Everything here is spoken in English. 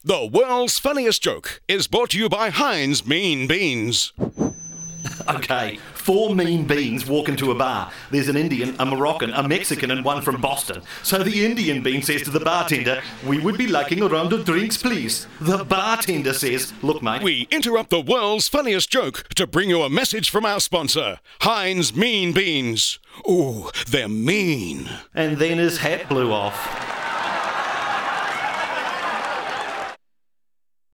The world's funniest joke is brought to you by Heinz Mean Beans. Okay, 4 mean beans walk into a bar. There's an Indian, a Moroccan, a Mexican and one from Boston. So the Indian bean says to the bartender, "We would be liking a round of drinks, please." The bartender says, "Look, mate." We interrupt the world's funniest joke to bring you a message from our sponsor, Heinz Mean Beans. Ooh, they're mean. And then his hat blew off.